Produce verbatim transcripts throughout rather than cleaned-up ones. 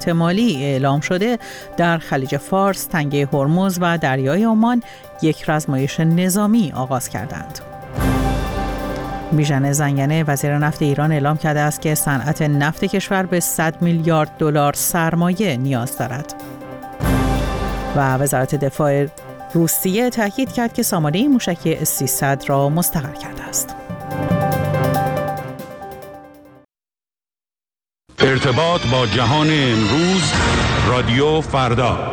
احتمالی اعلام شده در خلیج فارس، تنگه هرمز و دریای عمان یک رزمایش نظامی آغاز کردند. بیژن زنگنه وزیر نفت ایران اعلام کرده است که صنعت نفت کشور به صد میلیارد دلار سرمایه نیاز دارد. و وزارت دفاع روسیه تاکید کرد که سامانه موشکی اس سیصد را مستقر کرده است. ارتباط با جهان امروز، رادیو فردا.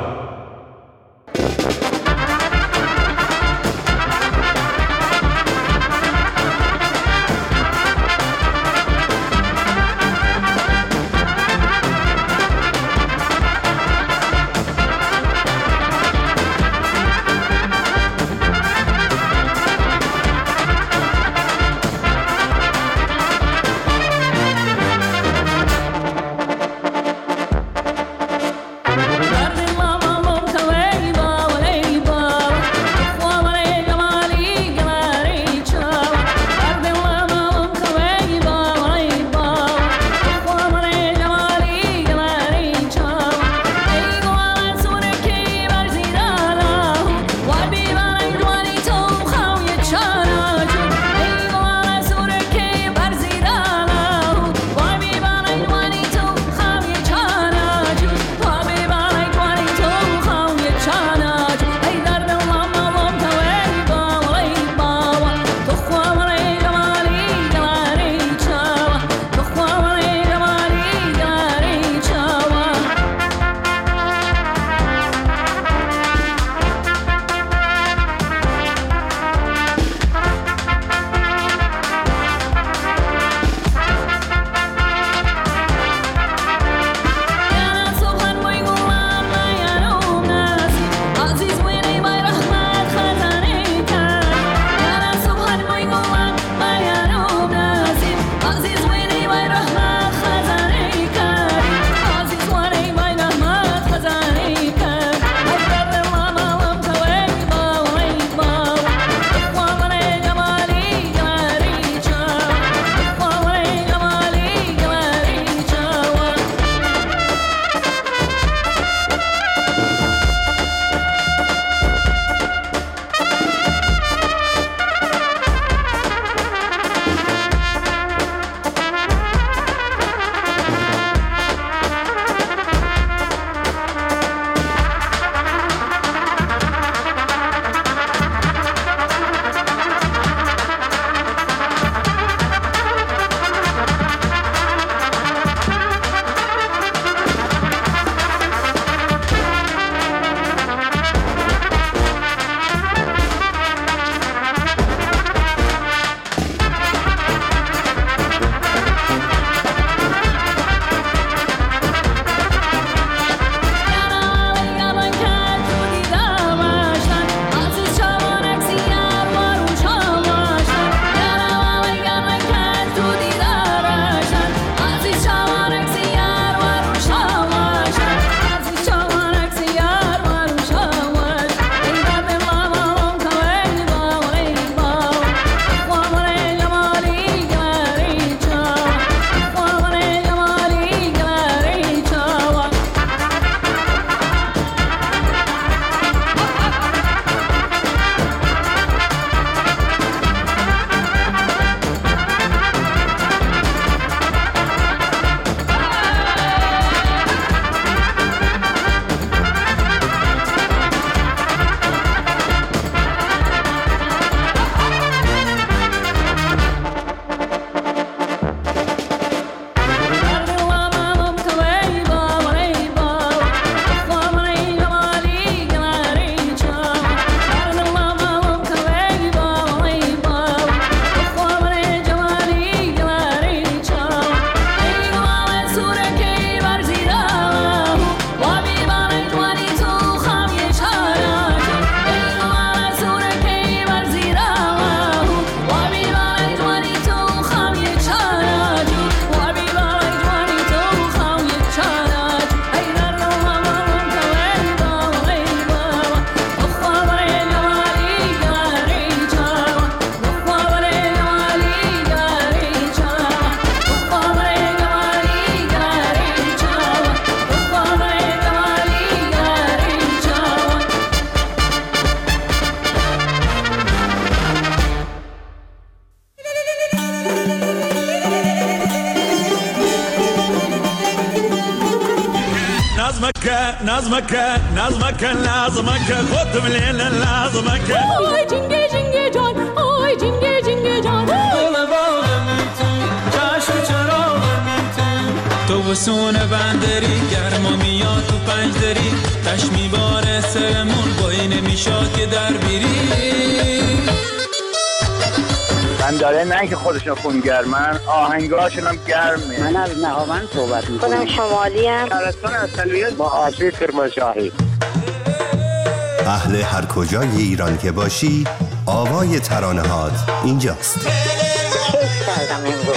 Mama نظمك نظمك نظمك لازمك خدم ليلة لازمك آی جنگه جنگه جان آی جنگه جنگه جان دل باغم تو چشم چراغم تو تو وسون بندری گرما میاد تو پنج دری تش میباره سرمون بایی نمیشاد که در بیری من داره نه که خودشون خونگرمن آهنگاشون هم گرمه. من از نهاوند صحبت میکنم. خودم شمالی ام. شهرستان اصلیت با آسوی کرمانشاهی. اهل هر کجای ایران که باشی آوای ترانه هات اینجاست. کیف کردم امروز.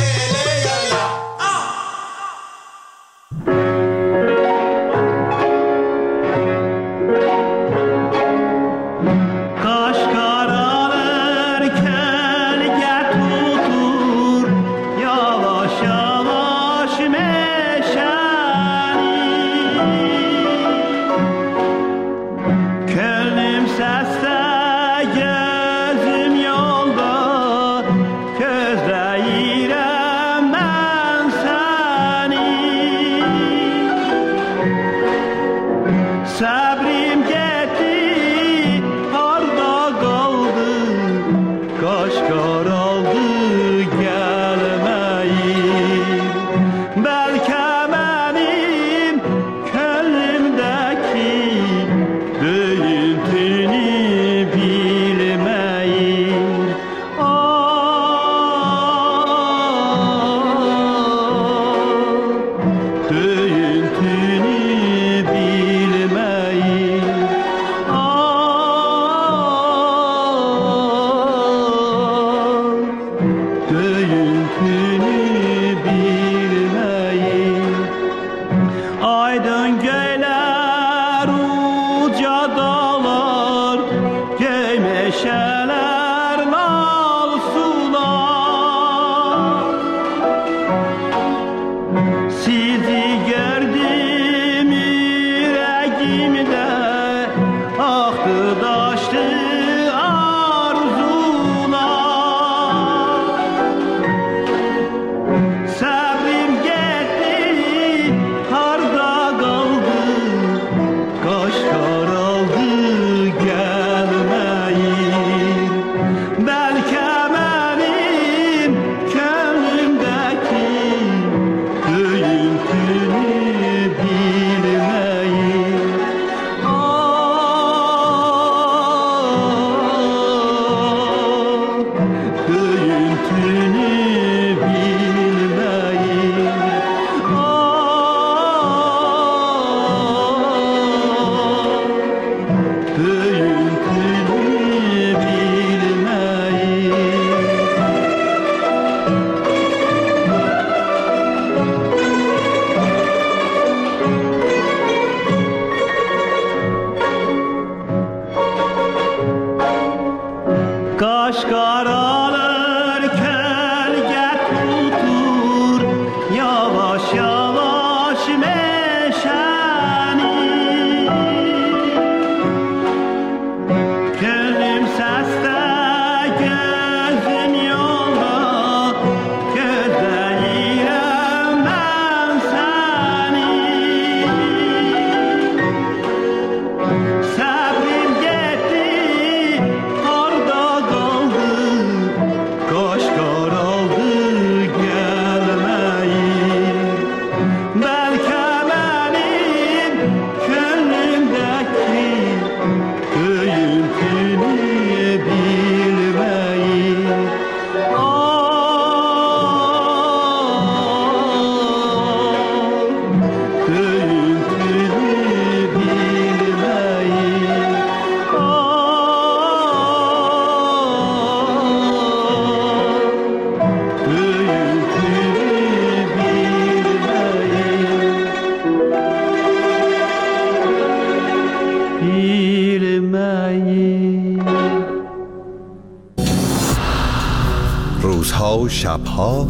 روزها و شبها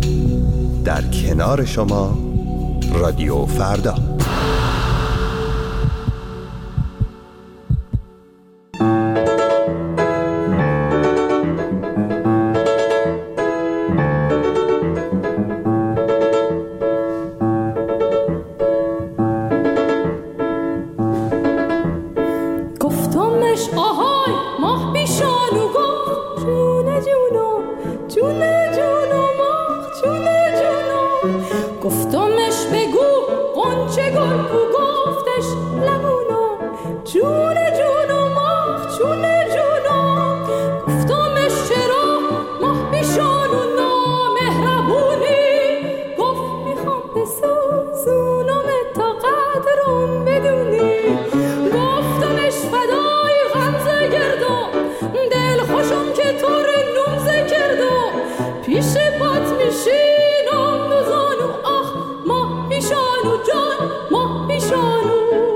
در کنار شما رادیو فردا. کو گفتش لبونو جون جونو ماه جون جونو گفتمش چرا ماه بیشانو نامهربونی گفت میخوام بسوزونم تا قدرم بدونی گفتمش فدای غمزه گردم دل خوشم که طور نومزه کردم پیش پات میشینم دوزانو آخ ماه بیشانو جان ماه بیشانو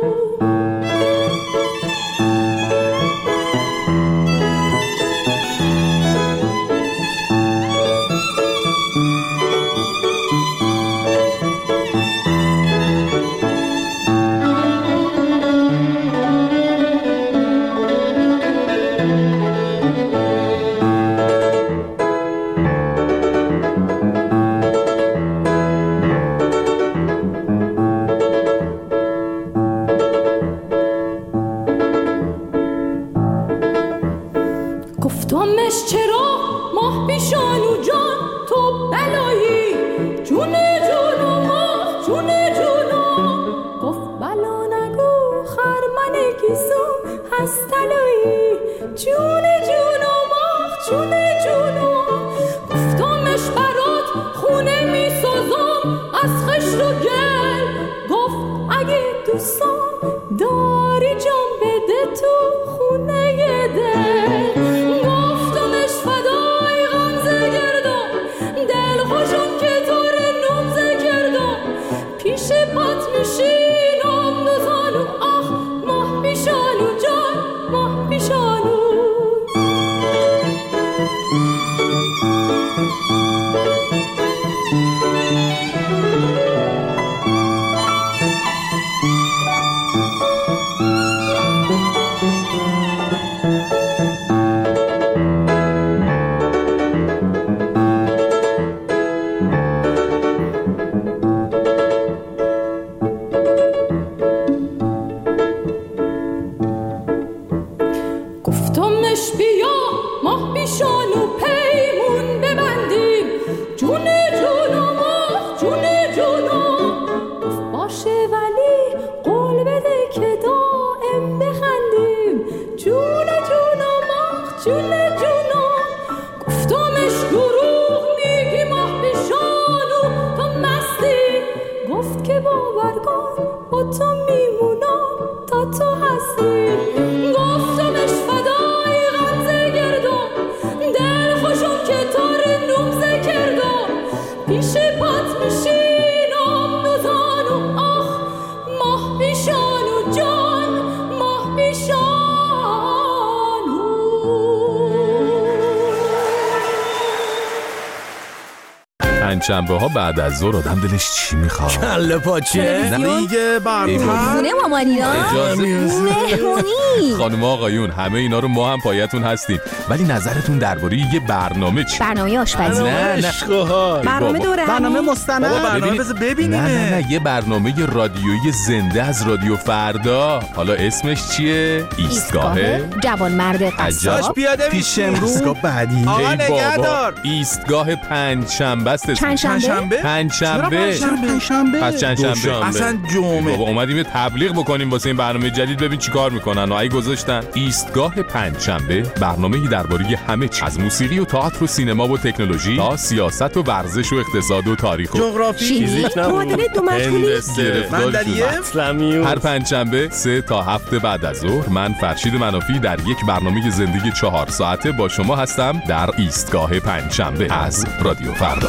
گفتمش چرا ماه بیشانو جان تو بلایی جون جونو ماه جون جونو گفت بلا نگو خرمن گیسو هست تلایی جون جونو ماه جون جونو گفتمش برات خونه میسازم از خشت و گل گفت اگه دوستان داری جان بده تو خونه دل گفتمش فدای غمزه گردم دل خوشم که طور نومزه کردم پیش پات میشینم دوزانو آخ ماه بیشانو جان ماه بیشانو گفتمش بیا ماه بیشانو پیمون ببندیم جون جونو ماه جون جونو گفت باشه ولی قول بده که دائم بخندیم جون جونو ماه جون جونو گفتمش دروغ میگی ماه بیشانو تو مستی گفت که باور کن با تو میمونم تا تو هستی گفتمش فدای غمزه گردم دل خوشم که طور نومزه کردم پیش پات میشینم دوزانو آخ ماه بیشانو جان ماه بیشانو پنجشنبه ها بعد از ظهر آدم دلش چی میخواد؟ کله پاچه دیگه برنامه خونه مامانینا مهمونی خانم آقایون همه اینا رو ما هم پایتون هستیم ولی نظرتون درباره یه برنامه چی؟ برنامه آشپزی نه نه برنامه دوره برنامه مستند برنامه بذار ببینیم نه نه نه یه برنامه رادیویی زنده از رادیو فردا حالا اسمش چیه؟ ایستگاه جوانمرد قصاب پیش امروز بعدی آقا نگهدار ایستگاه پنجشنبه است چندشنبه پنجشنبه پنجشنبه پس چندشنبه اصلا جمعه بابا اومدیم یه تبلیغ بکنیم واسه این برنامه جدید ببین چیکار میکنن و ای گذاشتن ایستگاه پنجشنبه برنامه‌ای درباره همه چیز از موسیقی و تئاتر و سینما و تکنولوژی تا سیاست و ورزش و اقتصاد و تاریخ و جغرافی فیزیک معادله دو مجهولی اسلامی هر پنجشنبه سه تا هفت بعد از ظهر من فرشید منافی در یک برنامه زندگی چهار ساعته با شما هستم در ایستگاه پنجشنبه از رادیو فردا.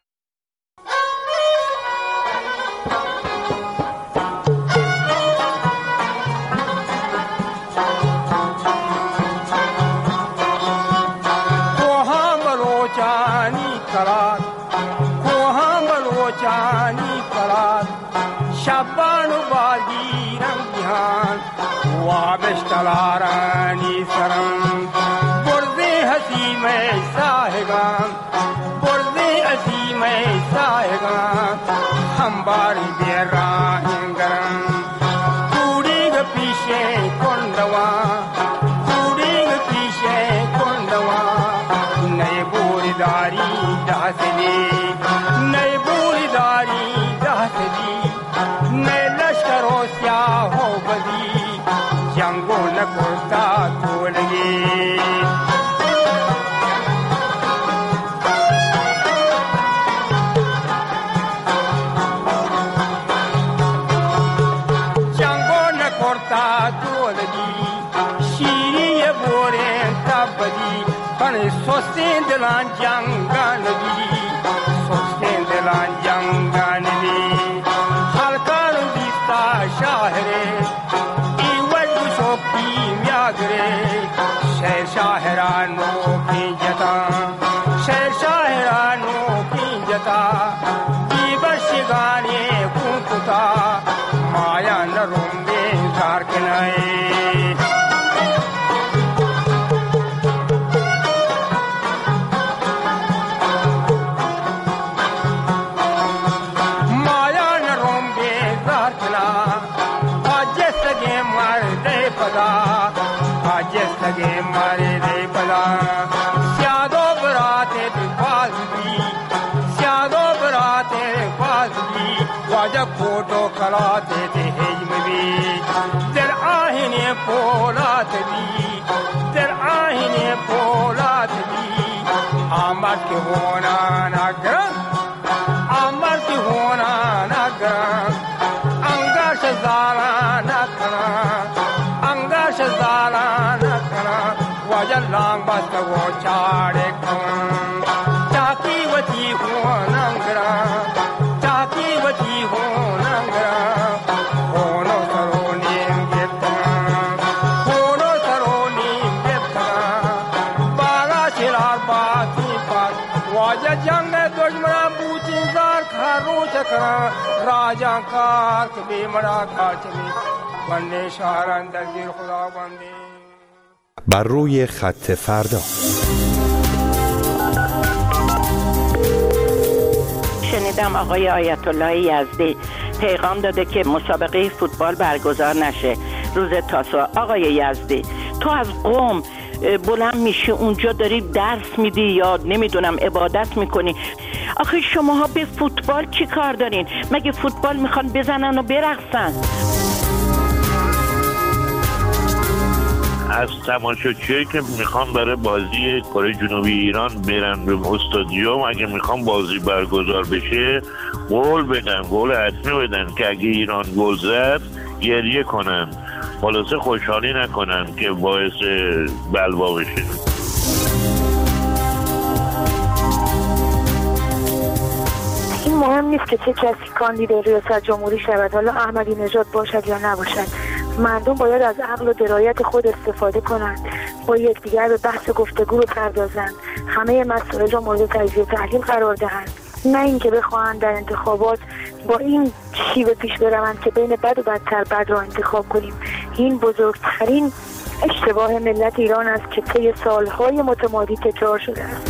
شبان بازی رنگیان و بشتلارانی سرم برده حسیم ساهگان برده حسیم ساهگان هم باری بیران گرم کوری پیشه کندوا کوری پیشه کندوا نئی بوری داری داسلی نئی بوری داری داسلی میں لشکر تا دولدی شیری بورین تبدی پن سوستین دلان جنگانگی سوستین دلان جنگانگی خلقان بیستا شاهره ای وجه شوکی میاگره شهر شاهرانو کی جتا شهر شاهرانو کی جتا ای برشگانی کنکتا مایا نروم بیزار کنائی आजे मारे रे बला स्यादो बराते बाजली स्यादो बराते बाजली वाजा फोटो खलाते थे हेज में भी तेर आहिने पोलात भी तेर आहिने पोलात भी आमर के होना नगर आमर के होना नगर अंगाश जारा नकरा अंगाश जारा वाजा लांग बस्ता वो चारे कौन चाकी वची हो नंगरा चाकी वची हो नंगरा होनो सरोनी गेता होनो सरोनी गेता बारा शिलार बाती पास वाजा जंग दुश्मना बूची जार खारो चकरा राजा कार कभी मरा खाचमी बंदे शारन दर्जिर खुदा बंदे بر روی خط فردا. شنیدم آقای آیت الله یزدی پیغام داده که مسابقه فوتبال برگزار نشه روز تاسوعا. آقای یزدی تو از قم بلند میشی اونجا داری درس میدی یا نمیدونم عبادت میکنی، آخه شماها به فوتبال چی کار دارین؟ مگه فوتبال میخوان بزنن و برقصن؟ از تماشاچیایی که میخوان برای بازی کره جنوبی ایران برن به استادیوم، اگه میخوان بازی برگزار بشه گل بدن، گل حتمی بدن که اگه ایران گل زد گریه کنن، خلاصه خوشحالی نکنن که باعث بلوا بشه. این مهم نیست که چه کسی کاندید ریاست جمهوری شود، حالا احمدی نژاد باشد یا نباشد. مردم باید از عقل و درایت خود استفاده کنند، با یکدیگر به بحث گفتگو بپردازند، همه مسائل را مورد تجزیه و تحلیل قرار دهند، نه اینکه بخواهند در انتخابات با این شیوه پیش بروند که بین بد و بدتر بد را انتخاب کنیم. این بزرگترین اشتباه ملت ایران است که طی سالهای متمادی تکرار شده است.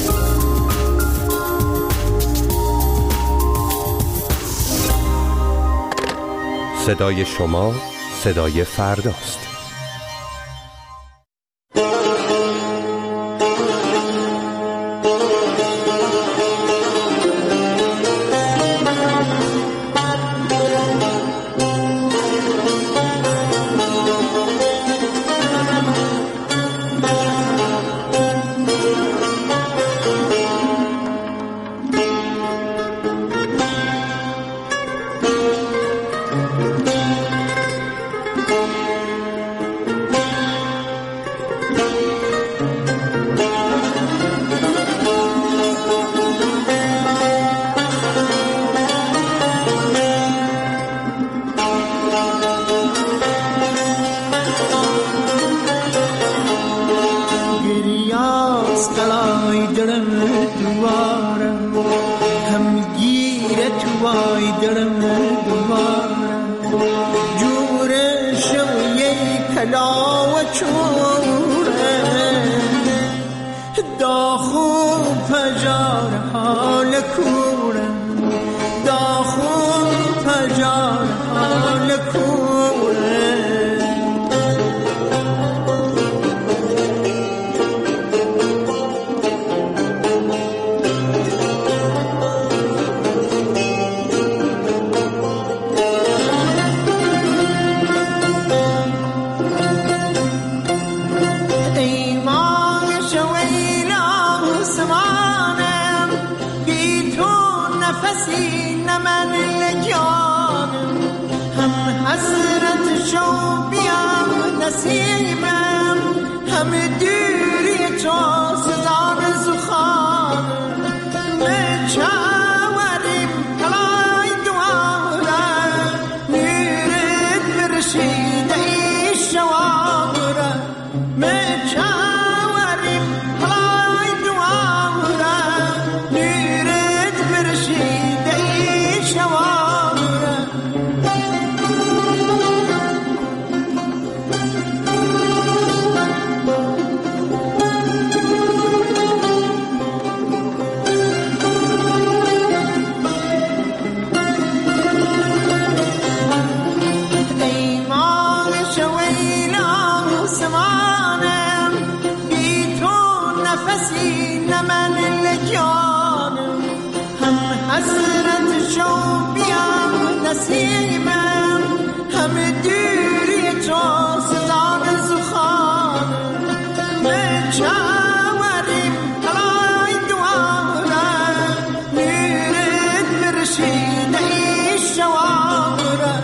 صدای شما صدای فرداست. ایمان شویلا سمانم بی تو شو بیام نسیمم همه دوری تو سزان زخان مچاوریم کلای دوارم نورت برشید ای شوارم مچاوریم کلای دوارم نورت برشید ای شوارم حسرت شو بیام نسیمم همه دوری تو سزان زخان مچاوریم کلای دوارم نورت برشید ای شوارم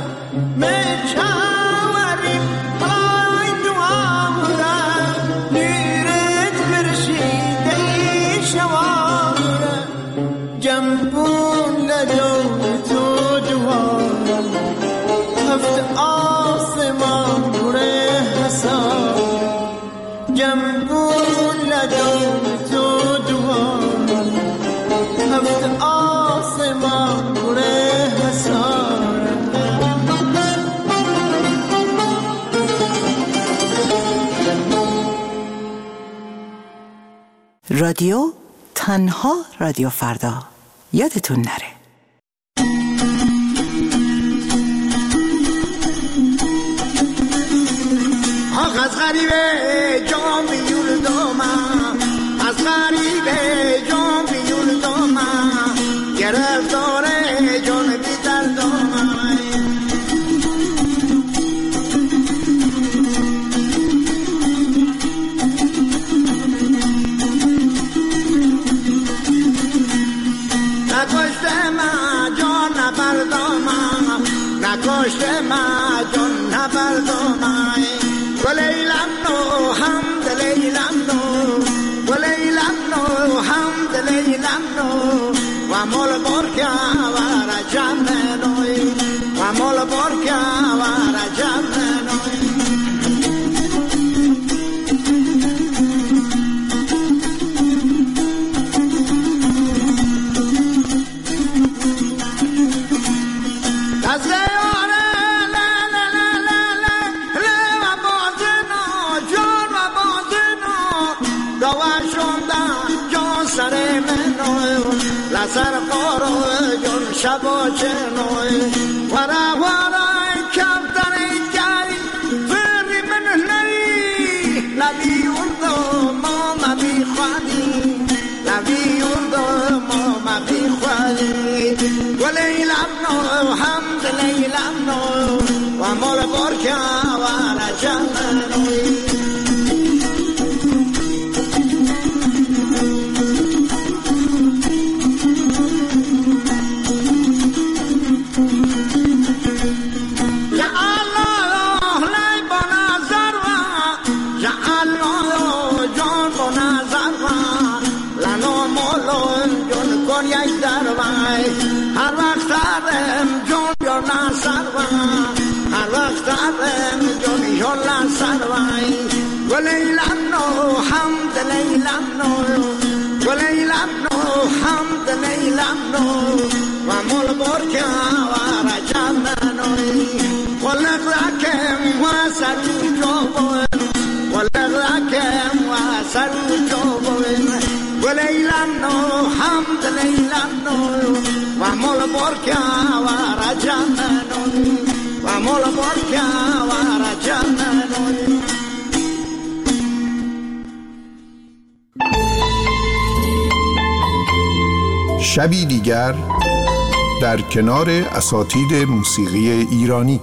مچاوریم کلای دوارم نورت برشید ای شوارم جنبون لدور تو جوارم هفت آسمان بره حسارم جنبون لدور تو جوارم هفت آسمان بره حسارم رادیو تنها رادیو فردا یادتون نره. آخ از غریبه جام بیوردم از غریبه جام بیوردم گرفتاره جان بی دردم نکشته ما جان نبردم نکشته ما جان نبردم ولیلم نو هم دلیلم نو ولیلم نو هم دلیلم نو و مول برکه و رجم نوی و مول برکه و رجم نوی سر قارو جون شبا چنوی ورا ورا کفتن ایجاری فری من نری لبی اردو ما مبی خوادی لبی اردو ما مبی خوادی ولیلم نو حمد لیلم نو و مول برکه و رجم نوی هر وقت دارم جون یا نسروای هر وقت دارم جون یا نسروای ولیلم نو حمد لیلم نو ولیلم نو حمد لیلم نو و مول برکه و رجم نوی ولق رکم و سرو جوبن ولق رکم و سرو جوبن ولیلم نو حمد لیلم نو و مول برکه و رجم نوی و مول برکه و رجم نوی شبی دیگر در کنار اساتید موسیقی ایرانی.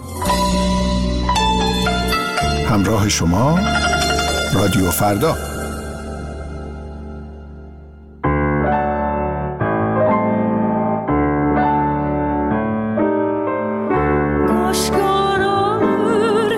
همراه شما رادیو فردا. Aşkar olur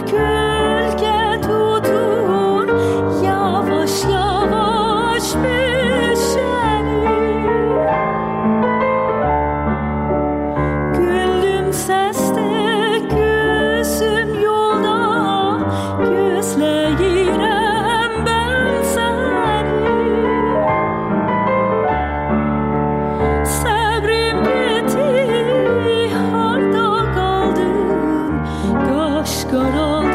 آشکارا